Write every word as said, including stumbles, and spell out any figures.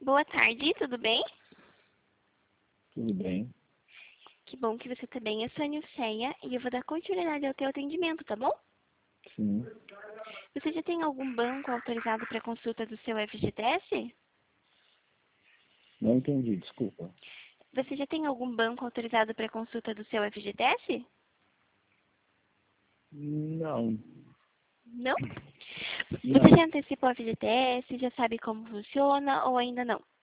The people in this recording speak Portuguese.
Boa tarde, tudo bem? Tudo bem. Que bom que você está bem. Eu sou a Nilceia e eu vou dar continuidade ao teu atendimento, tá bom? Sim. Você já tem algum banco autorizado para consulta do seu F G T S? Não entendi, desculpa. Você já tem algum banco autorizado para consulta do seu F G T S? Não. Não? Não. Você já antecipou o F G T S? Já sabe como funciona ou ainda não?